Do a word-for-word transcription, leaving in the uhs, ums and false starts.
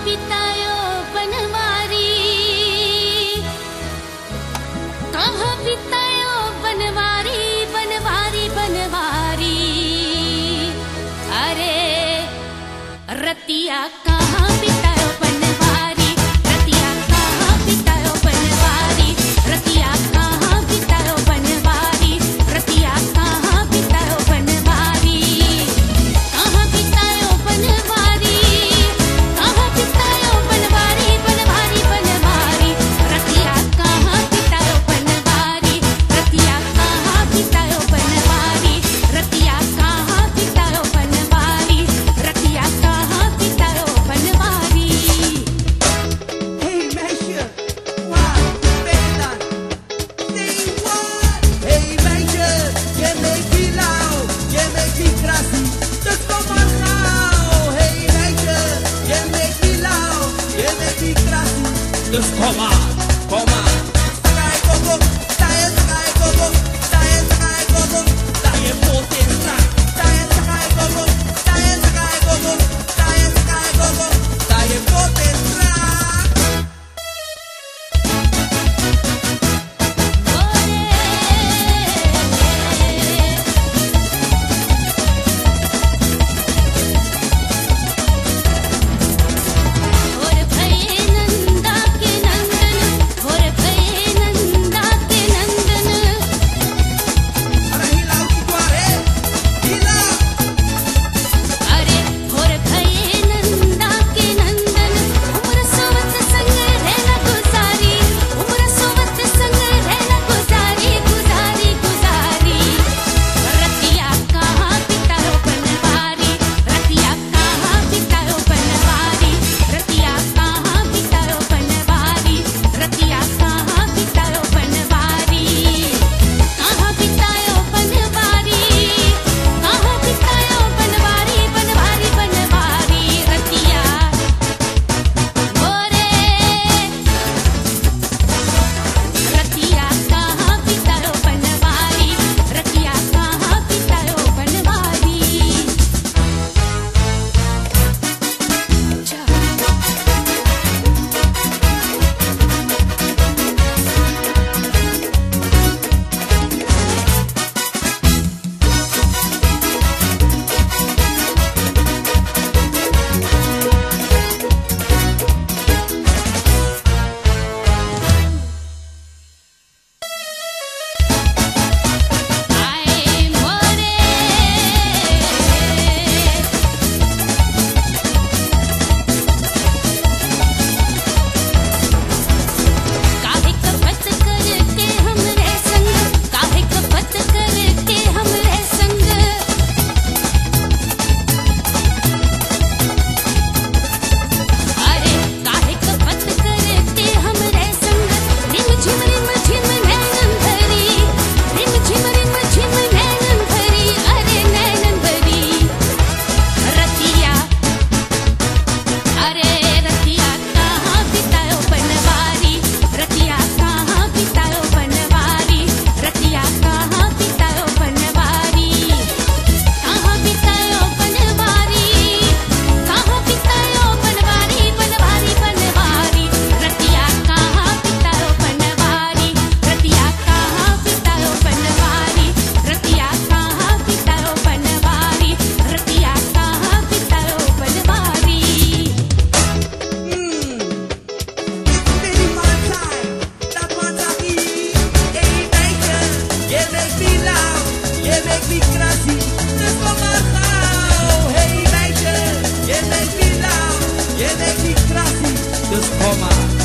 बितायो बनवारी, कहाँ बितायो बनवारी, बनवारी बनवारी। अरे रतिया कहाँ बितायो बनवारी, रतिया कहाँ बितायो बनवारी, रतिया कहाँ बितायो बनवारी, रतिया कहाँ बितायो बनवारी, कहाँ बितायो बनवारी, कहाँ बितायो बनवारी, बनवारी बनवारी। रतिया कहाँ बितायो बनवारी, रतिया कहाँ बितायो बनवारी, रतिया कहाँ बितायो बनवारी, रतिया कहाँ बितायो Banwari. Hey meisje, waar ben je dan? Say what? Hey meisje, je maakt me lauw, je maakt me krassie, dus kom maar gauw. Hey meisje, je maakt me lauw, je maakt me krassie, dus kom maar, kom maar. Sta je koko, sta je, sta je koko, sta je, sta je koko, sta je pot in straat. Sta je, sta je koko, sta je, sta je koko, sta je, sta je koko, sta je pot in straat. और भये नंदा के नंदन, और भये नंदा के नंदन। अरे हिलाओ चितवारे, हिलाओ। अरे और भये नंदा के नंदन, उम्र सोवत संग रहना गुजारी, उम्र सोवत संग रहना गुजारी, गुजारी गुजारी। रतिया कहाँ बितायो बनवारी, रतिया कहाँ बितायो बनवारी, रतिया कहाँ बितायो बनवारी, रतिया कहाँ बितायो बनवारी, कहाँ बितायो बनवारी, कहाँ बितायो बनवारी, बनवारी बनवारी। रतिया गोरे, रतिया कहाँ बितायो बनवारी, रतिया कहाँ बितायो बनवारी। आए मोरे काहे कपट करते हमरे संग, काहे कपट करते हमरे संग। अरे काहे कपट करते हमरे संग, रिम झिम रिम झिम नैनन भरी, रिम झिम रिम झिम नैनन भरी, अरे नैनन भरी। रतिया अरे रतिया कहाँ बितायो बनवारी, रतिया कहाँ बितायो बनवारी, रतिया कहाँ बितायो बनवारी, कहाँ बितायो बनवारी, कहाँ बितायो बनवारी, बनवारी बनवारी। रतिया कहाँ बितायो बनवारी, रतिया कहाँ बितायो बनवारी, रतिया कहाँ बितायो बनवारी, रतिया कहाँ बितायो Banwari. Hmm, it's really my time, dat wat ik hier. Hey meisje, je maakt me lauw, je maakt me krassie, dus kom maar gauw. Hey meisje, je maakt me lauw, je maakt me krassie, dus kom maar.